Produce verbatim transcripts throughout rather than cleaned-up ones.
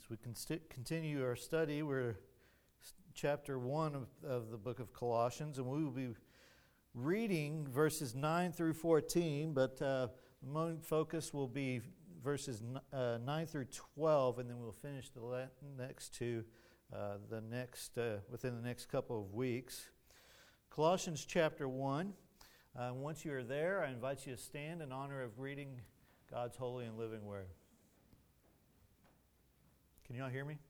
As we can st- continue our study, we're chapter one of, of the book of Colossians, and we will be reading verses nine through fourteen, but uh, the main focus will be verses uh, nine through twelve, and then we'll finish the la- next two uh, the next uh, within the next couple of weeks. Colossians chapter one. Uh, once you are there, I invite you to stand in honor of reading God's holy and living word. Can you all hear me?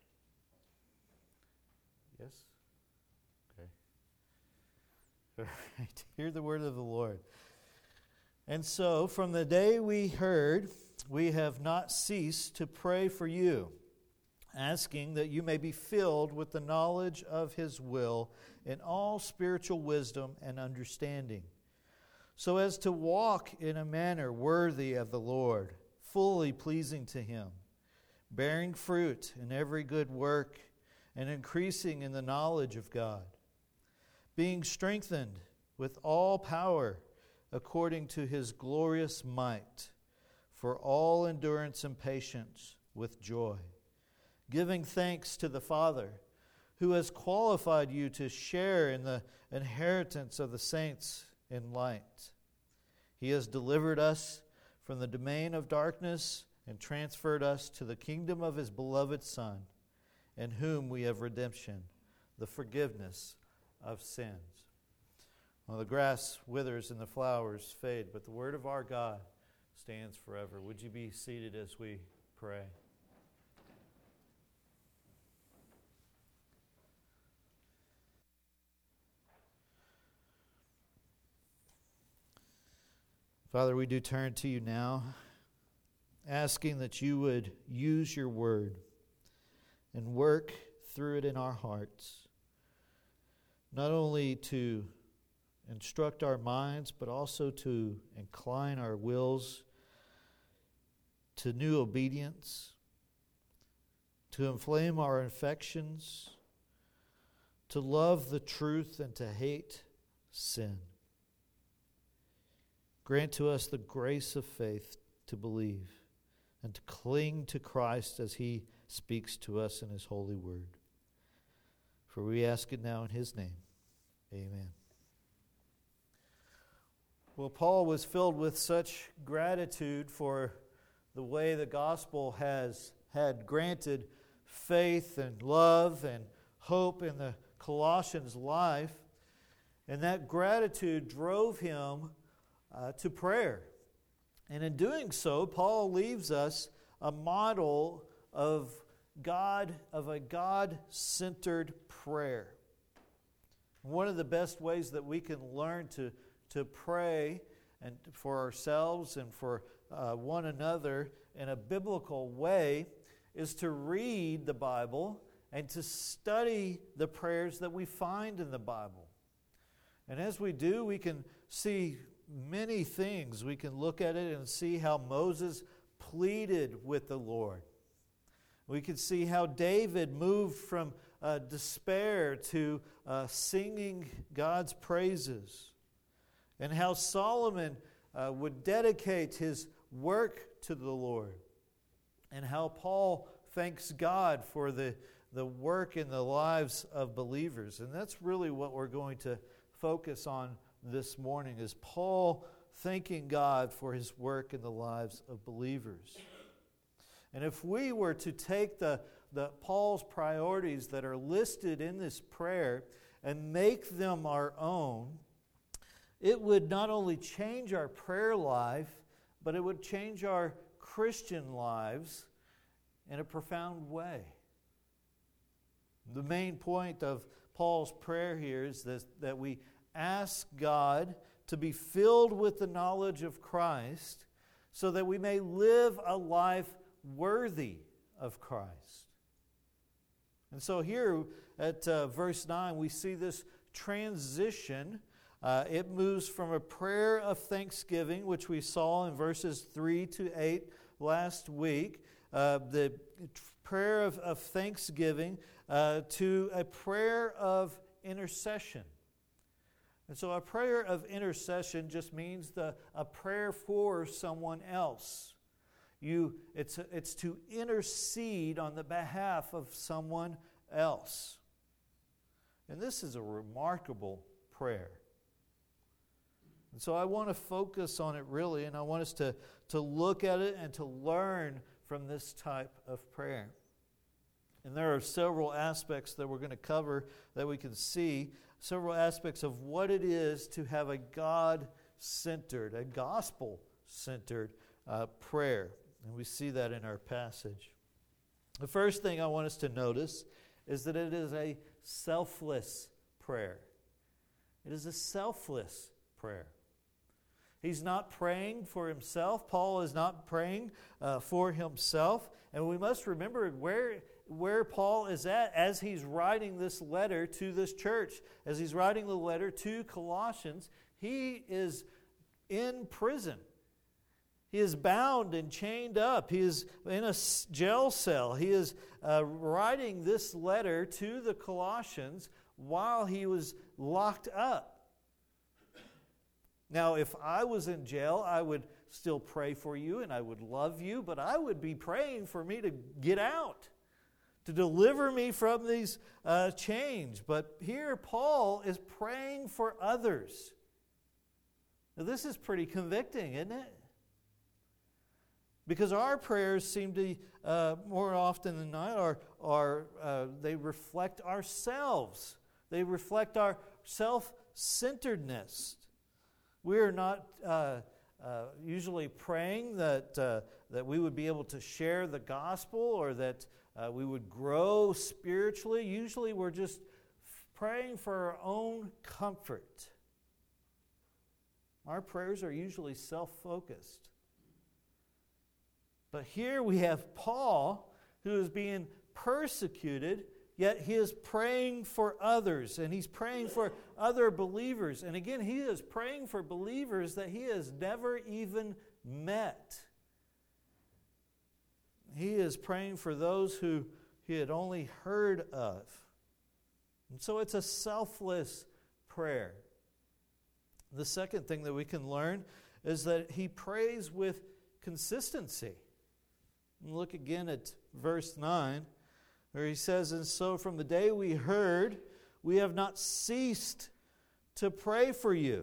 Yes? Okay. All right. Hear the word of the Lord. And so, from the day we heard, we have not ceased to pray for you, asking that you may be filled with the knowledge of His will in all spiritual wisdom and understanding, so as to walk in a manner worthy of the Lord, fully pleasing to Him, bearing fruit in every good work and increasing in the knowledge of God, being strengthened with all power according to His glorious might, for all endurance and patience with joy, giving thanks to the Father, who has qualified you to share in the inheritance of the saints in light. He has delivered us from the domain of darkness and transferred us to the kingdom of His beloved Son, in whom we have redemption, the forgiveness of sins. Well, the grass withers and the flowers fade, but the word of our God stands forever. Would you be seated as we pray? Father, we do turn to you now, asking that you would use your word and work through it in our hearts, not only to instruct our minds, but also to incline our wills to new obedience, to inflame our affections, to love the truth and to hate sin. Grant to us the grace of faith to believe and to cling to Christ as He speaks to us in His holy word. For we ask it now in His name. Amen. Well, Paul was filled with such gratitude for the way the gospel has had granted faith and love and hope in the Colossians' life, and that gratitude drove him uh, to prayer. And in doing so, Paul leaves us a model of God, of a God-centered prayer. One of the best ways that we can learn to, to pray and for ourselves and for uh, one another in a biblical way is to read the Bible and to study the prayers that we find in the Bible. And as we do, we can see many things. We can look at it and see how Moses pleaded with the Lord. We can see how David moved from uh, despair to uh, singing God's praises, and how Solomon uh, would dedicate his work to the Lord, and how Paul thanks God for the, the work in the lives of believers. And that's really what we're going to focus on this morning, is Paul thanking God for His work in the lives of believers. And if we were to take the, the Paul's priorities that are listed in this prayer and make them our own, it would not only change our prayer life, but it would change our Christian lives in a profound way. The main point of Paul's prayer here is this, that we ask God to be filled with the knowledge of Christ so that we may live a life worthy of Christ. And so here at uh, verse nine, we see this transition. Uh, it moves from a prayer of thanksgiving, which we saw in verses three to eight last week, uh, the prayer of, of thanksgiving, uh, to a prayer of intercession. And so a prayer of intercession just means the, a prayer for someone else. You, it's, it's to intercede on the behalf of someone else. And this is a remarkable prayer. And so I want to focus on it really, and I want us to, to look at it and to learn from this type of prayer. And there are several aspects that we're going to cover that we can see, several aspects of what it is to have a God-centered, a gospel-centered uh, prayer. And we see that in our passage. The first thing I want us to notice is that it is a selfless prayer. It is a selfless prayer. He's not praying for himself. Paul is not praying uh, for himself. And we must remember where, where Paul is at as he's writing this letter to this church. As he's writing the letter to Colossians, he is in prison. He is bound and chained up. He is in a jail cell. He is uh, writing this letter to the Colossians while he was locked up. Now, if I was in jail, I would still pray for you and I would love you, but I would be praying for me to get out, to deliver me from these uh, chains. But here, Paul is praying for others. Now, this is pretty convicting, isn't it? Because our prayers seem to, uh, more often than not, are, are uh, they reflect ourselves. They reflect our self-centeredness. We are not uh, uh, usually praying that uh, that we would be able to share the gospel or that uh, we would grow spiritually. Usually we're just praying for our own comfort. Our prayers are usually self-focused. But here we have Paul, who is being persecuted, yet he is praying for others, and he's praying for other believers. And again, he is praying for believers that he has never even met. He is praying for those who he had only heard of. And so it's a selfless prayer. The second thing that we can learn is that he prays with consistency. Look again at verse nine. Where he says, and so from the day we heard, we have not ceased to pray for you.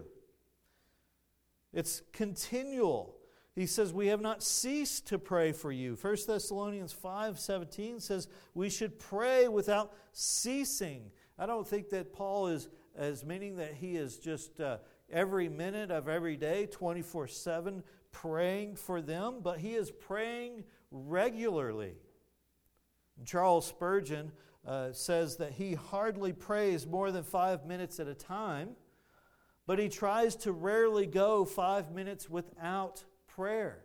It's continual. He says, we have not ceased to pray for you. First Thessalonians five seventeen says, we should pray without ceasing. I don't think that Paul is, is meaning that he is just uh, every minute of every day, twenty-four seven, praying for them, but he is praying regularly. Charles Spurgeon uh, says that he hardly prays more than five minutes at a time, but he tries to rarely go five minutes without prayer.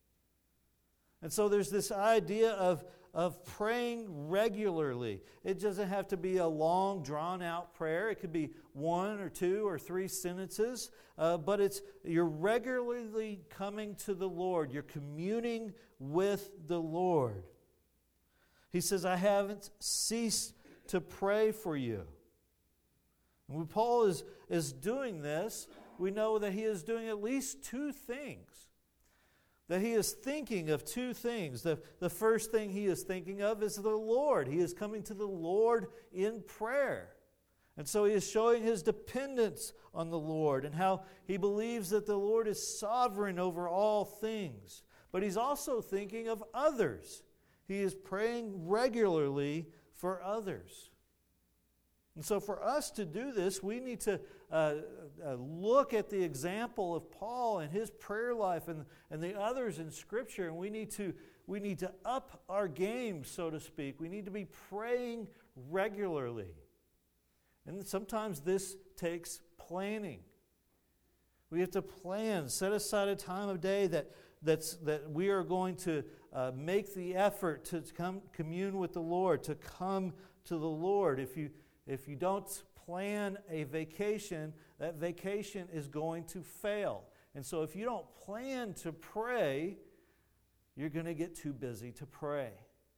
And so there's this idea of, of praying regularly. It doesn't have to be a long, drawn-out prayer. It could be one or two or three sentences, uh, but it's you're regularly coming to the Lord. You're communing with the Lord. He says, I haven't ceased to pray for you. And when Paul is, is doing this, we know that he is doing at least two things. That he is thinking of two things. The, the first thing he is thinking of is the Lord. He is coming to the Lord in prayer. And so he is showing his dependence on the Lord and how he believes that the Lord is sovereign over all things. But he's also thinking of others. He is praying regularly for others. And so for us to do this, we need to uh, uh, look at the example of Paul and his prayer life and, and the others in Scripture, and we need to we need to up our game, so to speak. We need to be praying regularly. And sometimes this takes planning. We have to plan, set aside a time of day that that's that we are going to uh, make the effort to come commune with the Lord, to come to the Lord. If you if you don't plan a vacation, that vacation is going to fail. And so if you don't plan to pray, you're going to get too busy to pray.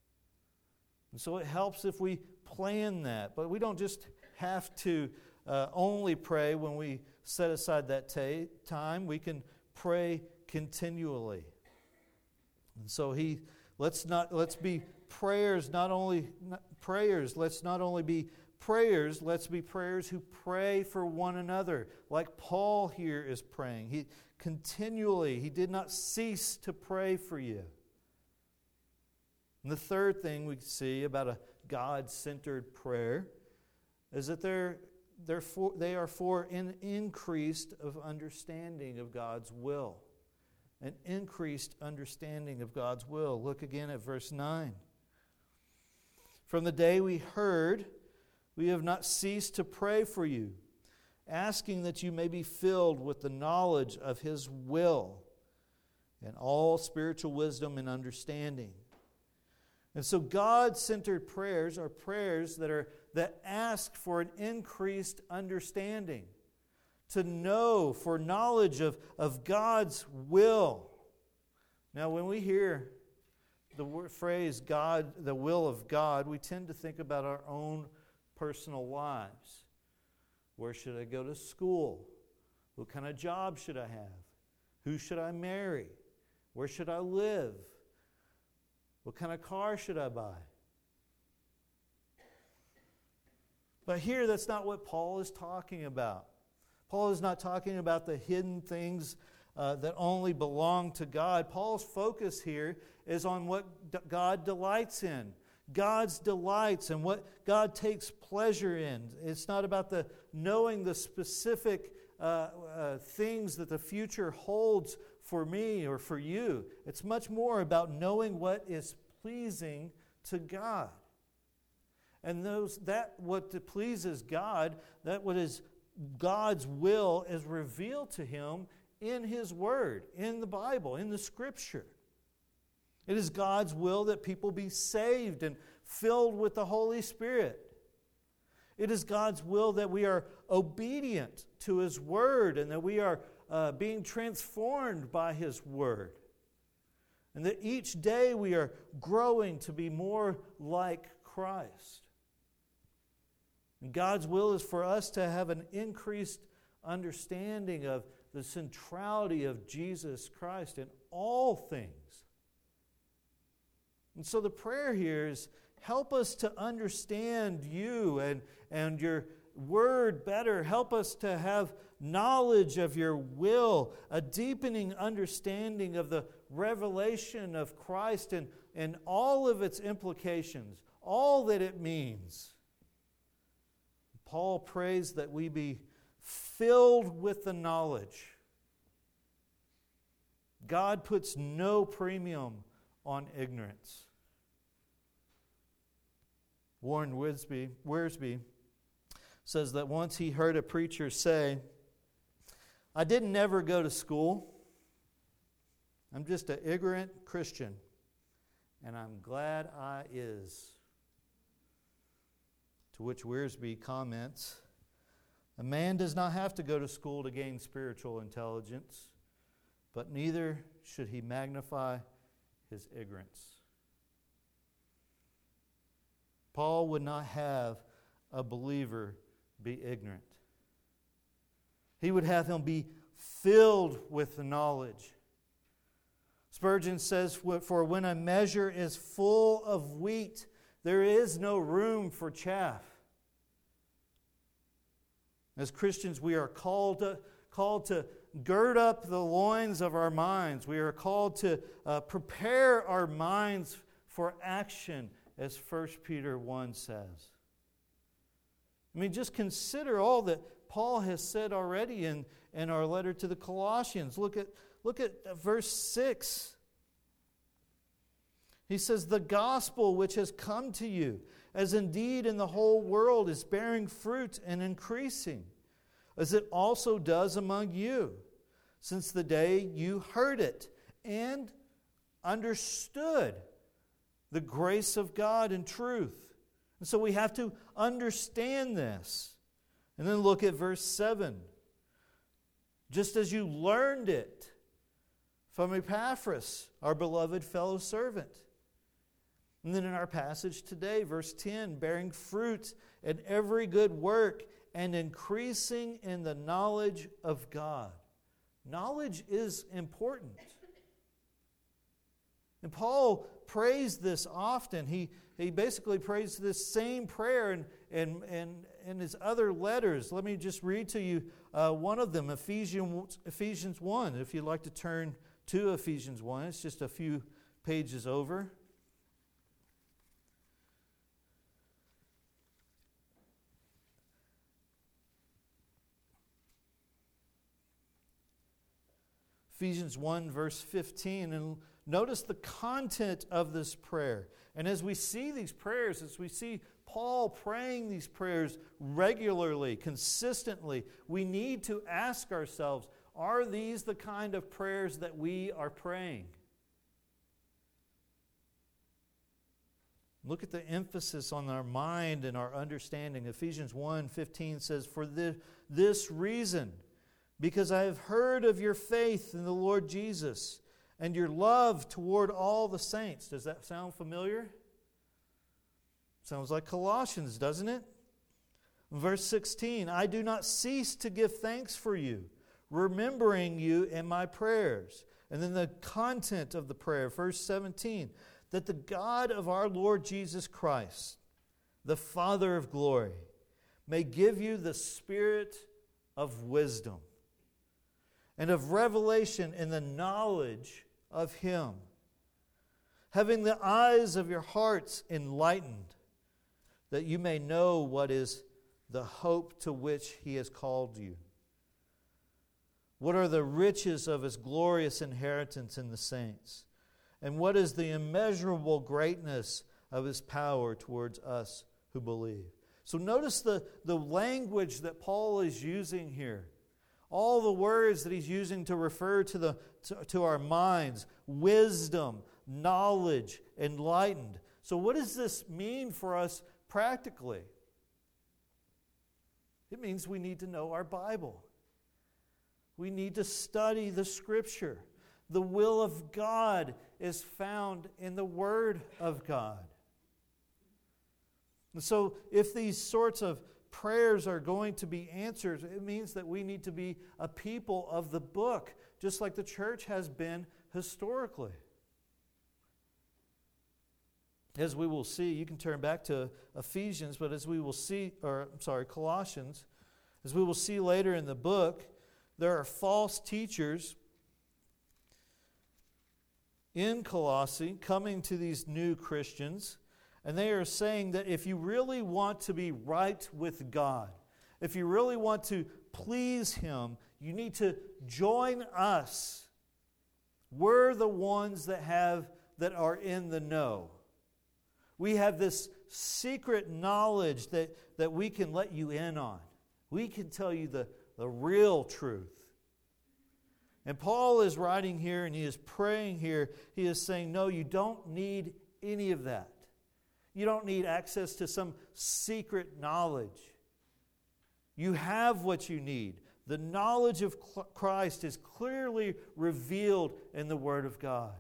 And so it helps if we plan that. But we don't just have to uh, only pray when we set aside that ta- time. We can pray continually. And so he let's not let's be prayers not only not prayers, let's not only be prayers, let's be prayers who pray for one another, like Paul here is praying. He continually, he did not cease to pray for you. And the third thing we see about a God-centered prayer is that they're, they're for, they are for an increased of understanding of God's will. An increased understanding of God's will. Look again at verse nine. From the day we heard, we have not ceased to pray for you, asking that you may be filled with the knowledge of His will and all spiritual wisdom and understanding. And so God-centered prayers are prayers that are that ask for an increased understanding, to know, for knowledge of, of God's will. Now, when we hear the word, phrase God, the will of God, we tend to think about our own personal lives. Where should I go to school? What kind of job should I have? Who should I marry? Where should I live? What kind of car should I buy? But here, that's not what Paul is talking about. Paul is not talking about the hidden things uh, that only belong to God. Paul's focus here is on what d- God delights in. God's delights and what God takes pleasure in. It's not about the knowing the specific uh, uh, things that the future holds for me or for you. It's much more about knowing what is pleasing to God. And those that what pleases God, that what is God's will is revealed to him in His Word, in the Bible, in the Scripture. It is God's will that people be saved and filled with the Holy Spirit. It is God's will that we are obedient to His Word and that we are uh, being transformed by His Word. And that each day we are growing to be more like Christ. And God's will is for us to have an increased understanding of the centrality of Jesus Christ in all things. And so the prayer here is, help us to understand you and, and your word better. Help us to have knowledge of your will, a deepening understanding of the revelation of Christ and, and all of its implications, all that it means. Paul prays that we be filled with the knowledge. God puts no premium on ignorance. Warren Wiersbe, Wiersbe says that once he heard a preacher say, "I didn't never go to school. I'm just an ignorant Christian, and I'm glad I is." To which Wiersbe comments, "A man does not have to go to school to gain spiritual intelligence, but neither should he magnify his ignorance." Paul would not have a believer be ignorant. He would have him be filled with the knowledge. Spurgeon says, "For when a measure is full of wheat, there is no room for chaff." As Christians, we are called to, called to gird up the loins of our minds. We are called to uh, prepare our minds for action, as First Peter one says. I mean, just consider all that Paul has said already in, in our letter to the Colossians. Look at, look at verse six. He says, "The gospel which has come to you, as indeed in the whole world is bearing fruit and increasing, as it also does among you, since the day you heard it and understood the grace of God in truth." And so we have to understand this. And then look at verse seven. "Just as you learned it from Epaphras, our beloved fellow servant." And then in our passage today, verse ten, "Bearing fruit in every good work and increasing in the knowledge of God." Knowledge is important. And Paul prays this often. He, he basically prays this same prayer in, in, in, in his other letters. Let me just read to you uh, one of them, Ephesians, Ephesians one. If you'd like to turn to Ephesians one, it's just a few pages over. Ephesians one, verse fifteen, and notice the content of this prayer. And as we see these prayers, as we see Paul praying these prayers regularly, consistently, we need to ask ourselves, are these the kind of prayers that we are praying? Look at the emphasis on our mind and our understanding. Ephesians one fifteen says, "For this, this reason, because I have heard of your faith in the Lord Jesus and your love toward all the saints." Does that sound familiar? Sounds like Colossians, doesn't it? Verse sixteen, "I do not cease to give thanks for you, remembering you in my prayers." And then the content of the prayer, verse seventeen, "that the God of our Lord Jesus Christ, the Father of glory, may give you the spirit of wisdom and of revelation in the knowledge of Him, having the eyes of your hearts enlightened, that you may know what is the hope to which He has called you. What are the riches of His glorious inheritance in the saints? And what is the immeasurable greatness of His power towards us who believe?" So notice the, the language that Paul is using here. All the words that he's using to refer to, the, to, to our minds. Wisdom, knowledge, enlightened. So what does this mean for us practically? It means we need to know our Bible. We need to study the Scripture. The will of God is found in the Word of God. And so if these sorts of prayers are going to be answered, it means that we need to be a people of the book, just like the church has been historically. As we will see, you can turn back to Ephesians, but as we will see, or I'm sorry, Colossians, as we will see later in the book, there are false teachers in Colossae coming to these new Christians. And they are saying that if you really want to be right with God, if you really want to please Him, you need to join us. We're the ones that have that are in the know. We have this secret knowledge that, that we can let you in on. We can tell you the, the real truth. And Paul is writing here and he is praying here. He is saying, no, you don't need any of that. You don't need access to some secret knowledge. You have what you need. The knowledge of Christ is clearly revealed in the Word of God.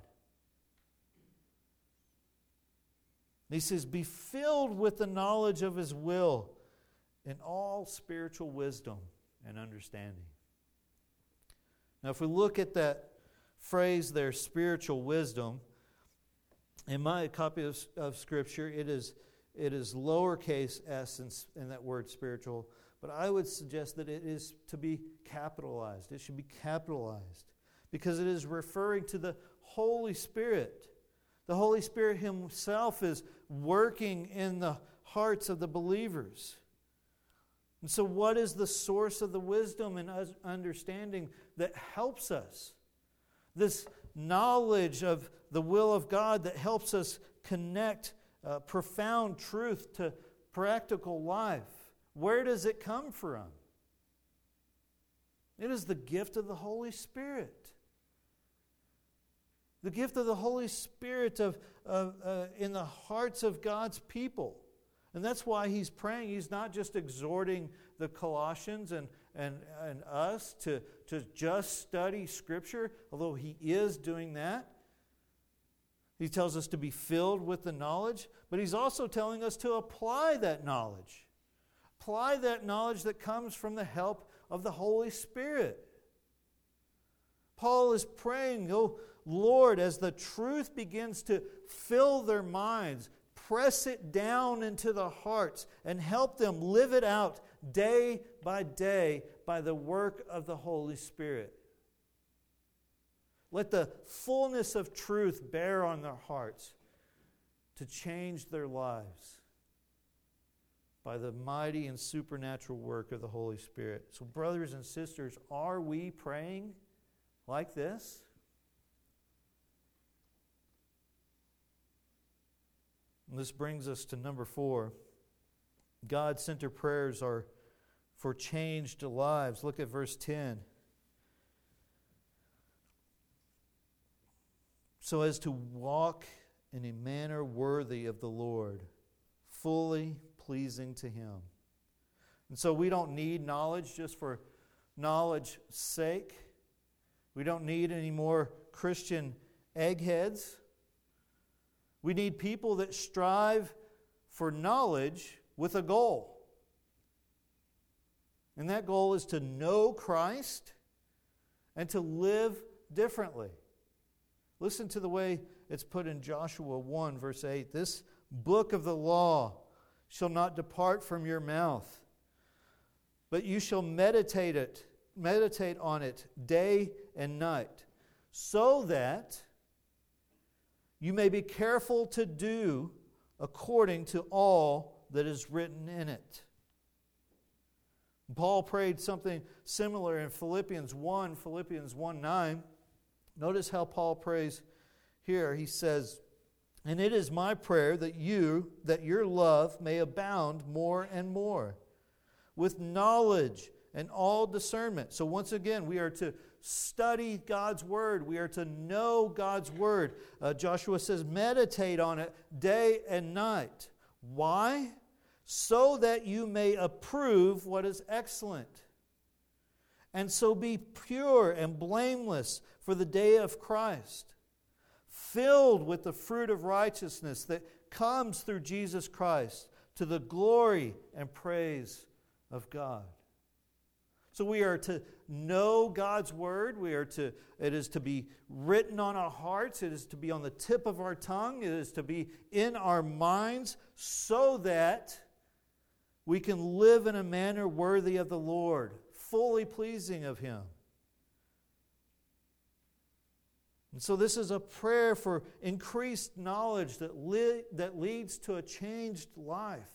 He says, be filled with the knowledge of His will in all spiritual wisdom and understanding. Now, if we look at that phrase there, spiritual wisdom, in my copy of, of Scripture, it is, it is lowercase s in, in that word spiritual, but I would suggest that it is to be capitalized. It should be capitalized because it is referring to the Holy Spirit. The Holy Spirit Himself is working in the hearts of the believers. And so what is the source of the wisdom and understanding that helps us? This knowledge of the will of God that helps us connect uh, profound truth to practical life. Where does it come from? It is the gift of the Holy Spirit. The gift of the Holy Spirit of, of, uh, in the hearts of God's people. And that's why he's praying. He's not just exhorting the Colossians and, and, and us to, to just study Scripture, although he is doing that. He tells us to be filled with the knowledge, but he's also telling us to apply that knowledge. Apply that knowledge that comes from the help of the Holy Spirit. Paul is praying, oh Lord, as the truth begins to fill their minds, press it down into the hearts and help them live it out day by day by the work of the Holy Spirit. Let the fullness of truth bear on their hearts to change their lives by the mighty and supernatural work of the Holy Spirit. So, brothers and sisters, are we praying like this? And this brings us to number four. God-centered prayers are for changed lives. Look at verse ten. So as to walk in a manner worthy of the Lord, fully pleasing to Him. And so we don't need knowledge just for knowledge's sake. We don't need any more Christian eggheads. We need people that strive for knowledge with a goal. And that goal is to know Christ and to live differently. Listen to the way it's put in Joshua one, verse eight. This book of the law shall not depart from your mouth, but you shall meditate it, meditate on it day and night, so that you may be careful to do according to all that is written in it. Paul prayed something similar in Philippians one, Philippians one nine. Notice how Paul prays here. He says, "And it is my prayer that you, that your love may abound more and more, with knowledge and all discernment." So once again, we are to study God's Word. We are to know God's Word. Uh, Joshua says, meditate on it day and night. Why? So that you may approve what is excellent, and so be pure and blameless for the day of Christ, filled with the fruit of righteousness that comes through Jesus Christ, to the glory and praise of God. So we are to know God's Word. We are to, it is to be written on our hearts. It is to be on the tip of our tongue. It is to be in our minds, so that we can live in a manner worthy of the Lord, fully pleasing of Him. And so this is a prayer for increased knowledge that, li- that leads to a changed life.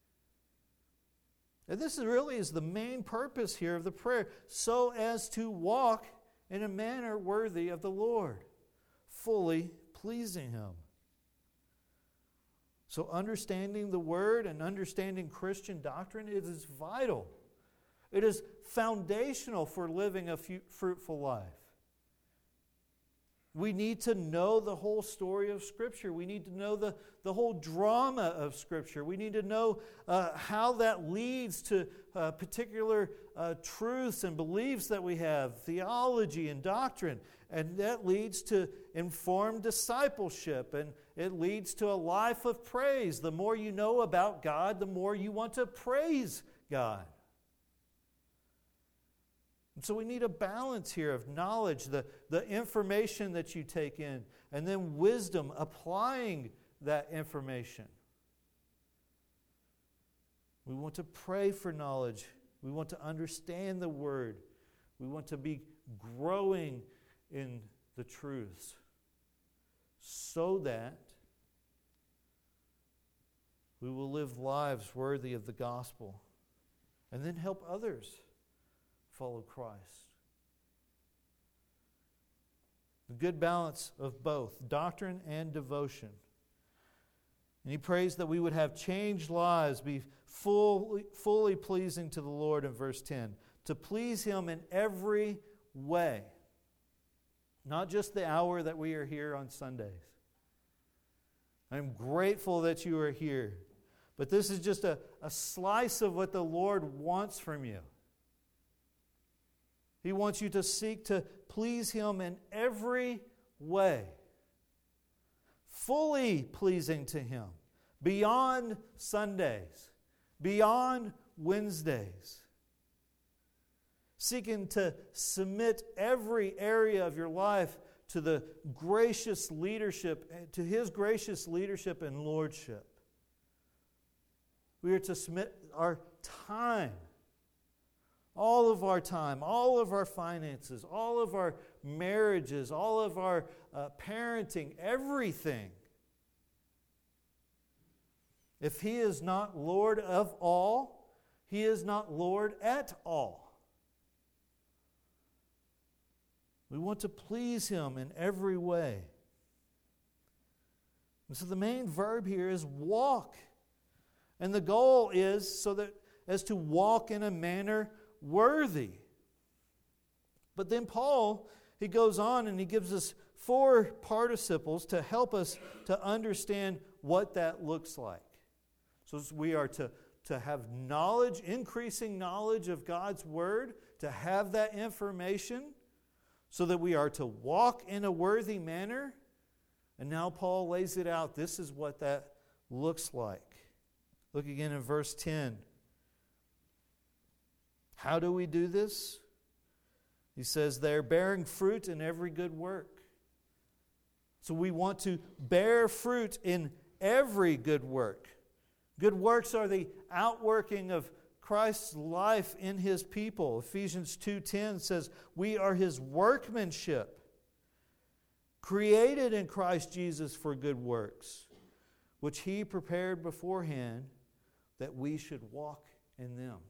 And this is really is the main purpose here of the prayer, so as to walk in a manner worthy of the Lord, fully pleasing Him. So understanding the Word and understanding Christian doctrine, it is vital. It is foundational for living a fruitful life. We need to know the whole story of Scripture. We need to know the, the whole drama of Scripture. We need to know uh, how that leads to uh, particular uh, truths and beliefs that we have, theology and doctrine. And that leads to informed discipleship, and it leads to a life of praise. The more you know about God, the more you want to praise God. And so we need a balance here of knowledge, the, the information that you take in, and then wisdom, applying that information. We want to pray for knowledge. We want to understand the Word. We want to be growing in the truths, so that we will live lives worthy of the gospel, and then help others follow Christ. The good balance of both doctrine and devotion. And he prays that we would have changed lives, be fully, fully pleasing to the Lord in verse ten, to please Him in every way. Not just the hour that we are here on Sundays. I'm grateful that you are here. But this is just a, a slice of what the Lord wants from you. He wants you to seek to please Him in every way. Fully pleasing to Him. Beyond Sundays. Beyond Wednesdays. seeking to submit every area of your life to the gracious leadership, to His gracious leadership and lordship. We are to submit our time, all of our time, all of our finances, all of our marriages, all of our uh, parenting, everything. If He is not Lord of all, He is not Lord at all. We want to please Him in every way. And so the main verb here is walk. And the goal is so that as to walk in a manner worthy. But then Paul, he goes on and he gives us four participles to help us to understand what that looks like. So we are to, to have knowledge, increasing knowledge of God's Word, to have that information, so that we are to walk in a worthy manner. And now Paul lays it out. This is what that looks like. Look again in verse ten. How do we do this? He says they're bearing fruit in every good work. So we want to bear fruit in every good work. Good works are the outworking of Christ's life in His people. Ephesians two ten says, we are His workmanship, created in Christ Jesus for good works, which He prepared beforehand that we should walk in them.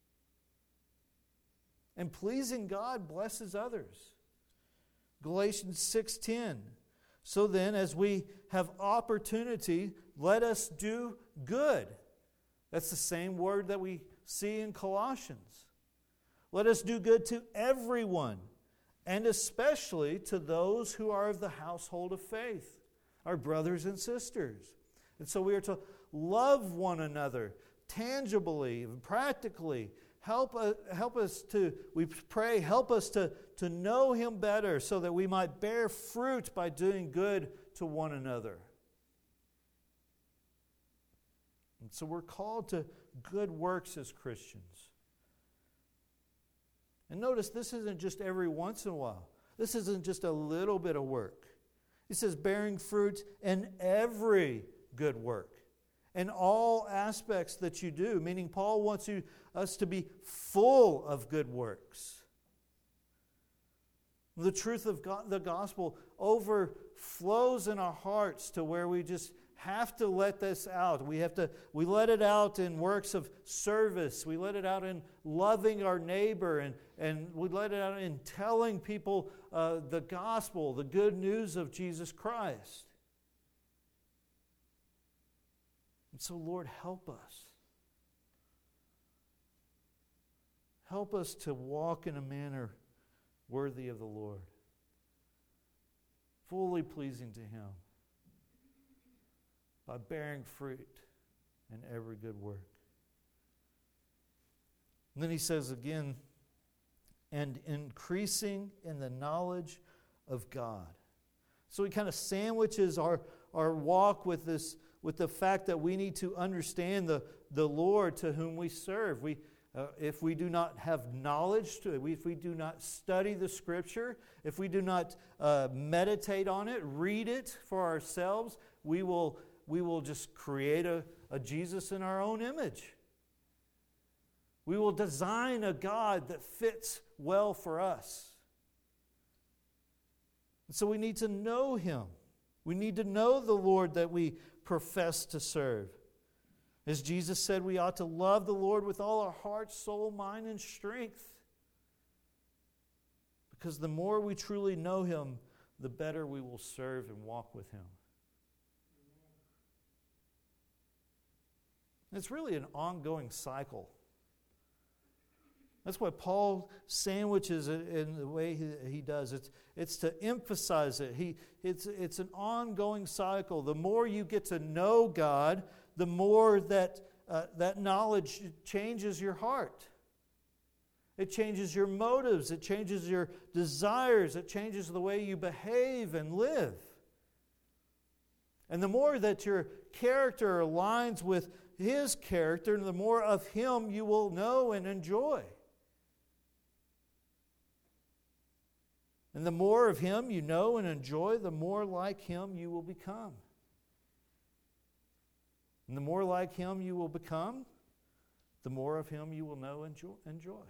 And pleasing God blesses others. Galatians six ten. So then, as we have opportunity, let us do good. That's the same word that we see in Colossians. Let us do good to everyone, and especially to those who are of the household of faith, our brothers and sisters. And so we are to love one another tangibly, practically. Help, uh, help us to, we pray, help us to, to know Him better so that we might bear fruit by doing good to one another. And so we're called to good works as Christians. And notice this isn't just every once in a while. This isn't just a little bit of work. He says bearing fruit in every good work. In all aspects that you do, meaning Paul wants you, us to be full of good works. The truth of God, the gospel overflows in our hearts to where we just have to let this out. We have to, we let it out in works of service. We let it out in loving our neighbor, and, and we let it out in telling people uh, the gospel, the good news of Jesus Christ. And so, Lord, help us. Help us to walk in a manner worthy of the Lord, fully pleasing to Him, by bearing fruit in every good work. And then he says again, and increasing in the knowledge of God. So he kind of sandwiches our, our walk with this, with the fact that we need to understand the, the Lord to whom we serve. We, uh, if we do not have knowledge to it, if we do not study the Scripture, if we do not uh, meditate on it, read it for ourselves, we will, we will just create a, a Jesus in our own image. We will design a God that fits well for us. And so we need to know Him. We need to know the Lord that we profess to serve. As Jesus said, we ought to love the Lord with all our heart, soul, mind, and strength. Because the more we truly know Him, the better we will serve and walk with Him. It's really an ongoing cycle. That's why Paul sandwiches it in the way he, he does. It's, it's to emphasize it. He, it's, it's an ongoing cycle. The more you get to know God, the more that, uh, that knowledge changes your heart. It changes your motives. It changes your desires. It changes the way you behave and live. And the more that your character aligns with His character, the more of Him you will know and enjoy. And the more of Him you know and enjoy, the more like Him you will become. And the more like Him you will become, the more of Him you will know and enjoy.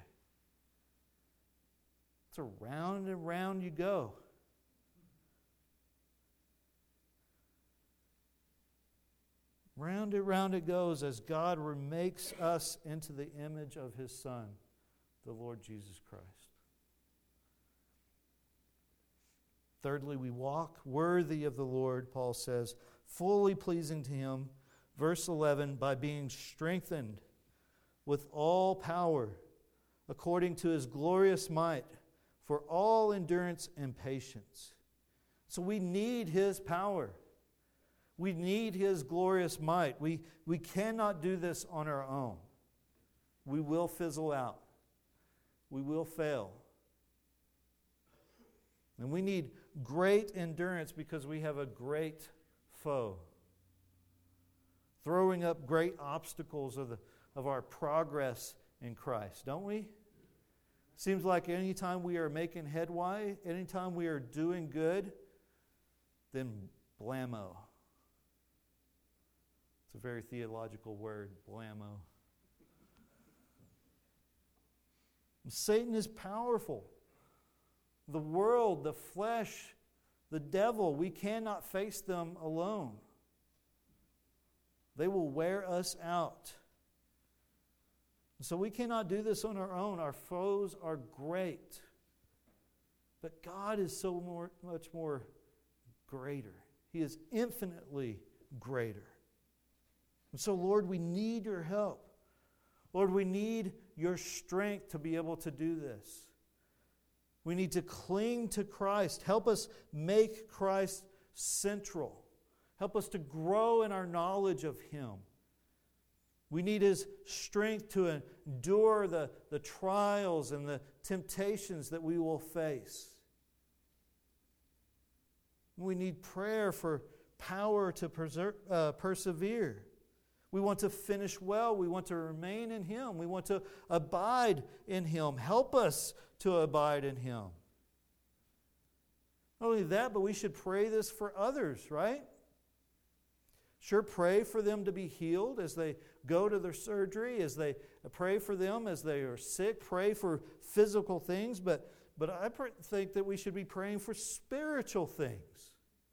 So round and round you go. Round and round it goes as God remakes us into the image of His Son, the Lord Jesus Christ. Thirdly, we walk worthy of the Lord, Paul says, fully pleasing to Him. Verse eleven, by being strengthened with all power, according to His glorious might, for all endurance and patience. So we need His power. We need His glorious might. We, we cannot do this on our own. We will fizzle out. We will fail. And we need great endurance because we have a great foe, throwing up great obstacles of, the, of our progress in Christ, don't we? Seems like anytime we are making headway, anytime we are doing good, then blammo. It's a very theological word, blammo. Satan is powerful. The world, the flesh, the devil, we cannot face them alone. They will wear us out. So we cannot do this on our own. Our foes are great. But God is so more, much more greater. He is infinitely greater. And so, Lord, we need your help. Lord, we need your strength to be able to do this. We need to cling to Christ. Help us make Christ central. Help us to grow in our knowledge of Him. We need His strength to endure the, the trials and the temptations that we will face. We need prayer for power to preser- uh, persevere. We want to finish well. We want to remain in Him. We want to abide in Him. Help us to abide in Him. Not only that, but we should pray this for others, right? Sure, pray for them to be healed as they go to their surgery, as they pray for them as they are sick, pray for physical things, but, but I pr- think that we should be praying for spiritual things.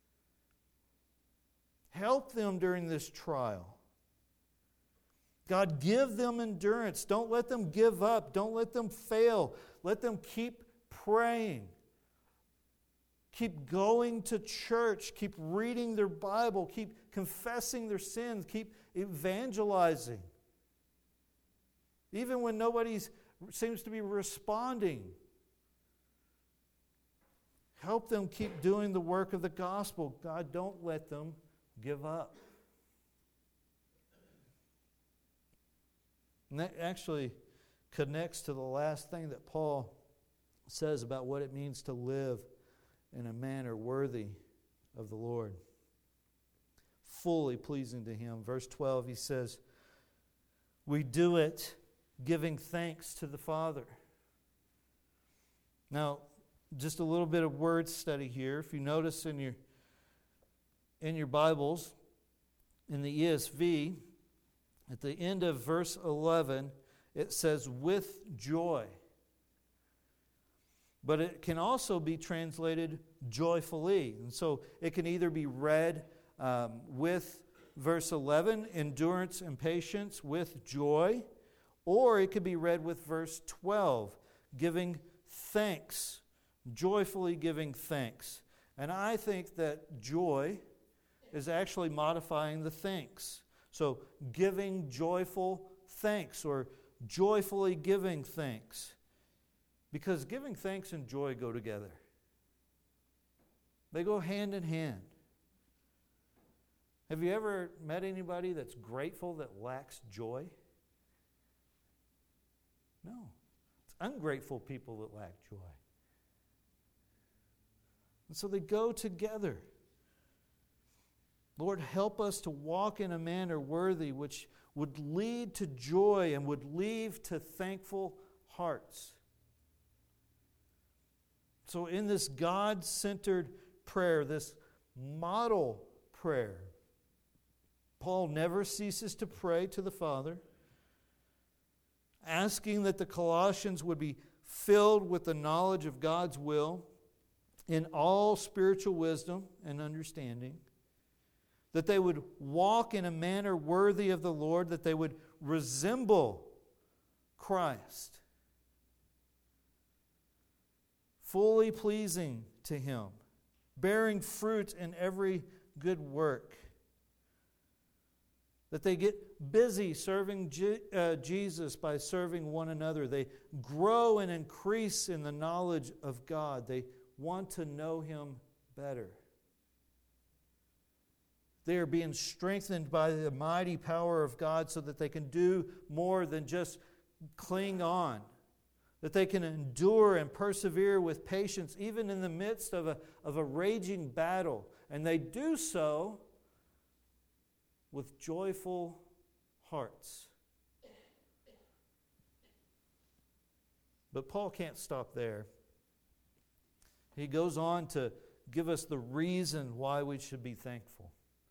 Help them during this trial. God, give them endurance. Don't let them give up. Don't let them fail. Let them keep praying. Keep going to church. Keep reading their Bible. Keep confessing their sins. Keep evangelizing. Even when nobody seems to be responding. Help them keep doing the work of the gospel. God, don't let them give up. And that actually connects to the last thing that Paul says about what it means to live in a manner worthy of the Lord. Fully pleasing to Him. Verse twelve, he says, we do it giving thanks to the Father. Now, just a little bit of word study here. If you notice in your in your Bibles, in the E S V, at the end of verse eleven, it says, with joy. But it can also be translated joyfully. And so it can either be read um, with verse eleven, endurance and patience, with joy, or it could be read with verse twelve, giving thanks, joyfully giving thanks. And I think that joy is actually modifying the thanks. So giving joyful thanks, or joyfully giving thanks. Because giving thanks and joy go together. They go hand in hand. Have you ever met anybody that's grateful that lacks joy? No. It's ungrateful people that lack joy. And so they go together. Lord, help us to walk in a manner worthy which would lead to joy and would lead to thankful hearts. So in this God-centered prayer, this model prayer, Paul never ceases to pray to the Father, asking that the Colossians would be filled with the knowledge of God's will in all spiritual wisdom and understanding, that they would walk in a manner worthy of the Lord, that they would resemble Christ, fully pleasing to Him, bearing fruit in every good work, that they get busy serving Je- uh, Jesus by serving one another. They grow and increase in the knowledge of God. They want to know Him better. They are being strengthened by the mighty power of God so that they can do more than just cling on, that they can endure and persevere with patience even in the midst of a, of a raging battle. And they do so with joyful hearts. But Paul can't stop there. He goes on to give us the reason why we should be thankful.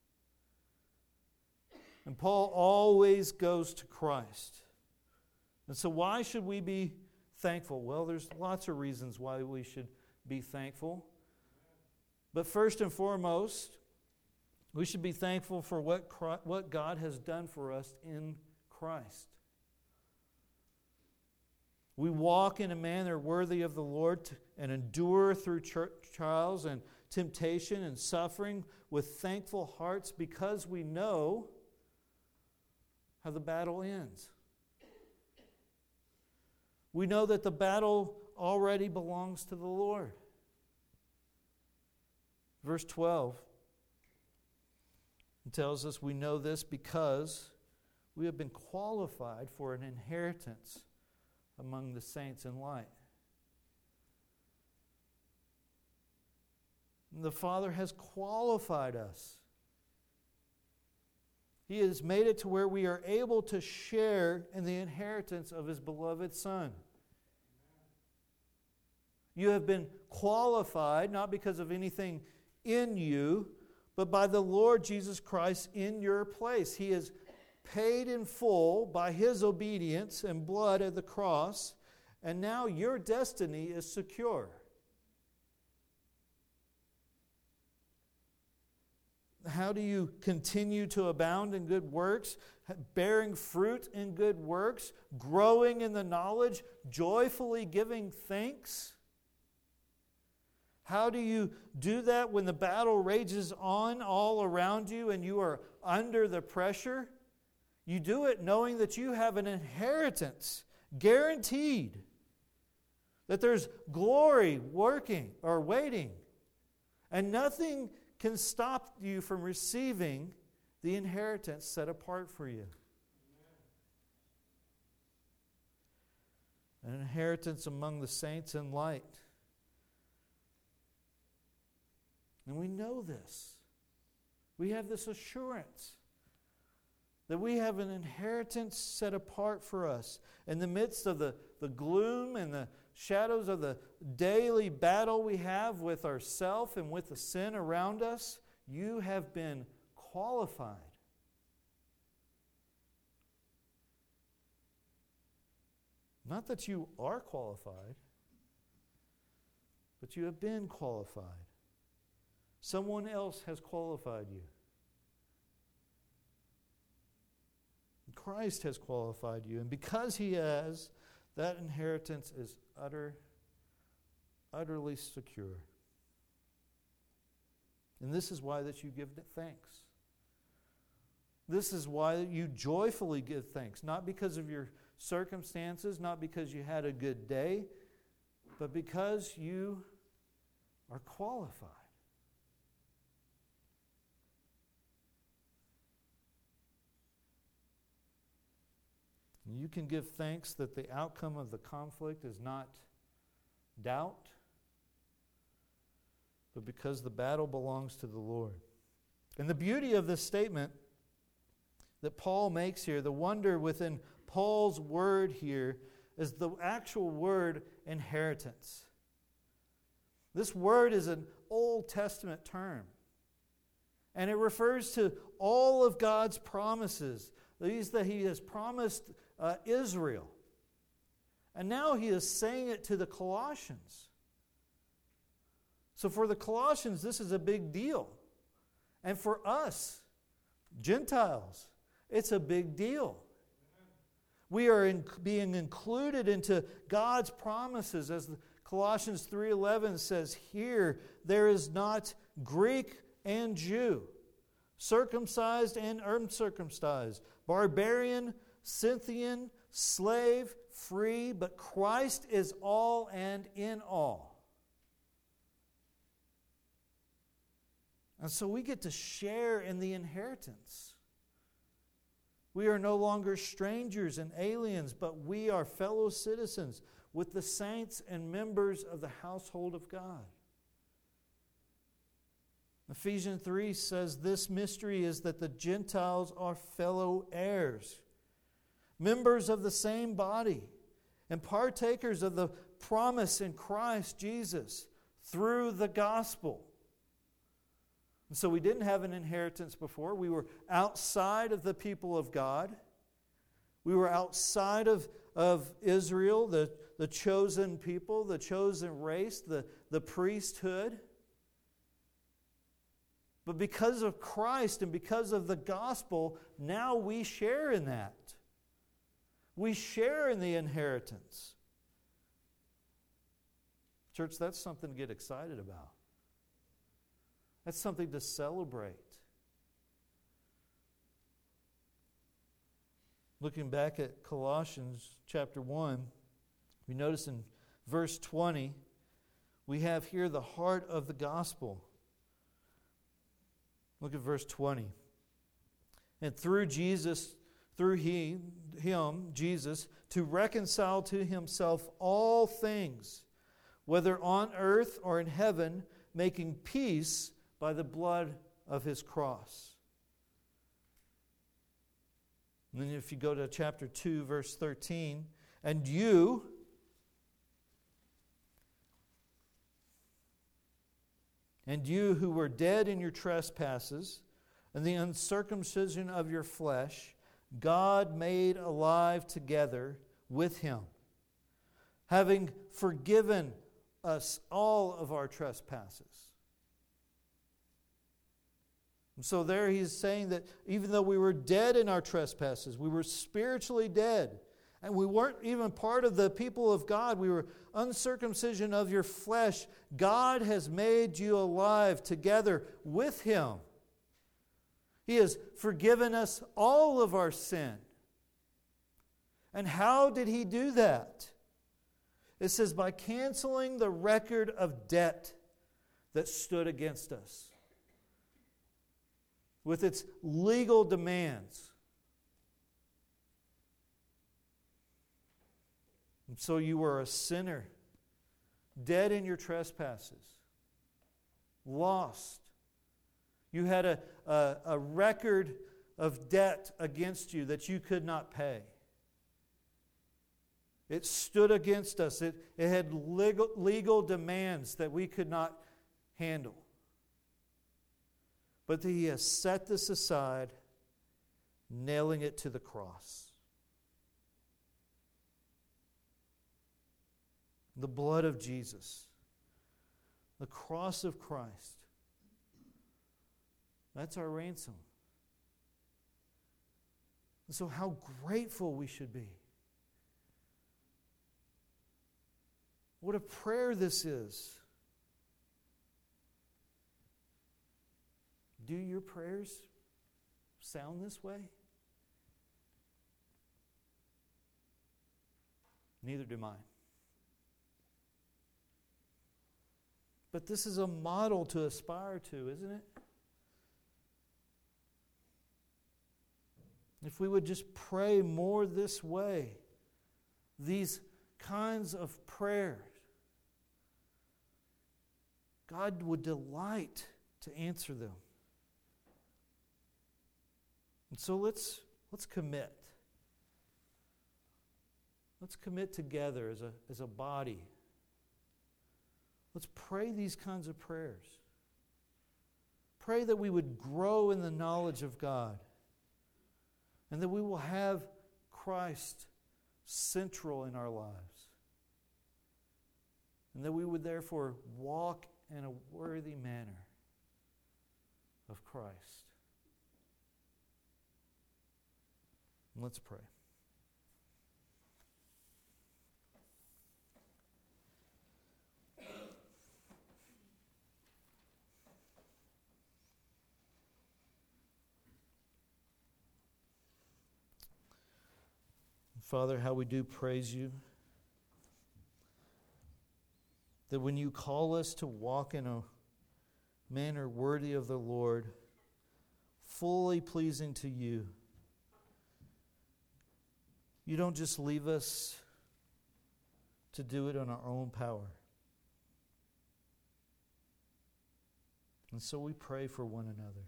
And Paul always goes to Christ. And so why should we be thankful? Well, there's lots of reasons why we should be thankful. But first and foremost, we should be thankful for what Christ, what God has done for us in Christ. We walk in a manner worthy of the Lord and endure through trials and temptation and suffering with thankful hearts because we know how the battle ends. We know that the battle already belongs to the Lord. Verse twelve tells us we know this because we have been qualified for an inheritance among the saints in light. The Father has qualified us. He has made it to where we are able to share in the inheritance of His beloved Son. You have been qualified not because of anything in you, but by the Lord Jesus Christ in your place. He is paid in full by His obedience and blood at the cross, and now your destiny is secure. How do you continue to abound in good works, bearing fruit in good works, growing in the knowledge, joyfully giving thanks? How do you do that when the battle rages on all around you and you are under the pressure? You do it knowing that you have an inheritance, guaranteed, that there's glory working or waiting, and nothing can stop you from receiving the inheritance set apart for you. An inheritance among the saints in light. And we know this. We have this assurance that we have an inheritance set apart for us. In the midst of the, the gloom and the shadows of the daily battle we have with ourself and with the sin around us, you have been qualified. Not that you are qualified, but you have been qualified. Someone else has qualified you. Christ has qualified you. And because He has, that inheritance is utter, utterly secure. And this is why that you give thanks. This is why you joyfully give thanks. Not because of your circumstances, not because you had a good day, but because you are qualified. You can give thanks that the outcome of the conflict is not doubt, but because the battle belongs to the Lord. And the beauty of this statement that Paul makes here, the wonder within Paul's word here, is the actual word inheritance. This word is an Old Testament term. And it refers to all of God's promises, these that He has promised uh, Israel. And now He is saying it to the Colossians. So for the Colossians, this is a big deal. And for us, Gentiles, it's a big deal. We are in, being included into God's promises, as Colossians three eleven says here, there is not Greek and Jew, circumcised and uncircumcised, barbarian, Scythian, slave, free, but Christ is all and in all. And so we get to share in the inheritance. We are no longer strangers and aliens, but we are fellow citizens with the saints and members of the household of God. Ephesians three says this mystery is that the Gentiles are fellow heirs, members of the same body, and partakers of the promise in Christ Jesus through the gospel. And so we didn't have an inheritance before. We were outside of the people of God. We were outside of, of Israel, the, the chosen people, the chosen race, the, the priesthood. But because of Christ and because of the gospel, now we share in that. We share in the inheritance. Church, that's something to get excited about. That's something to celebrate. Looking back at Colossians chapter one, we notice in verse twenty, we have here the heart of the gospel. Look at verse twenty. And through Jesus, through he, Him, Jesus, to reconcile to Himself all things, whether on earth or in heaven, making peace by the blood of His cross. And then if you go to chapter two, verse thirteen, and you, and you who were dead in your trespasses and the uncircumcision of your flesh, God made alive together with Him, having forgiven us all of our trespasses. And so there He's saying that even though we were dead in our trespasses, we were spiritually dead, and we weren't even part of the people of God, we were uncircumcision of your flesh, God has made you alive together with Him. He has forgiven us all of our sin. And how did He do that? It says, by canceling the record of debt that stood against us, with its legal demands. And so you were a sinner, dead in your trespasses, lost. You had a, a, a record of debt against you that you could not pay. It stood against us. It, it had legal, legal demands that we could not handle. But He has set this aside, nailing it to the cross. The blood of Jesus, the cross of Christ, that's our ransom. And so how grateful we should be. What a prayer this is. Do your prayers sound this way? Neither do mine. But this is a model to aspire to, isn't it? If we would just pray more this way, these kinds of prayers, God would delight to answer them. And so let's let's commit. Let's commit together as a, as a body. Let's pray these kinds of prayers. Pray that we would grow in the knowledge of God and that we will have Christ central in our lives. And that we would therefore walk in a worthy manner of Christ. Let's pray. Father, how we do praise you. That when you call us to walk in a manner worthy of the Lord, fully pleasing to you, you don't just leave us to do it on our own power. And so we pray for one another.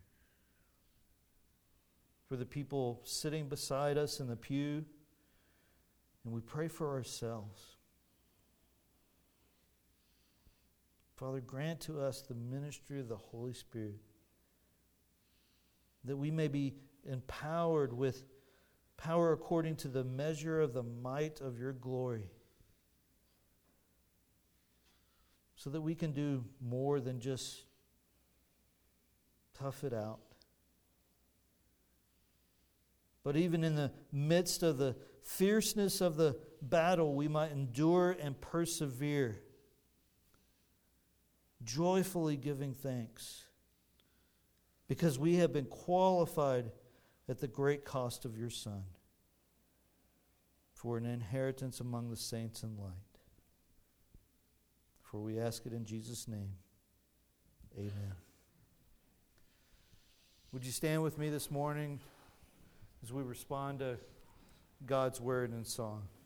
For the people sitting beside us in the pew, and we pray for ourselves. Father, grant to us the ministry of the Holy Spirit, that we may be empowered with power according to the measure of the might of your glory, so that we can do more than just tough it out. But even in the midst of the fierceness of the battle, we might endure and persevere, joyfully giving thanks, because we have been qualified at the great cost of your Son for an inheritance among the saints in light. For we ask it in Jesus' name. Amen. Would you stand with me this morning as we respond to God's word and song?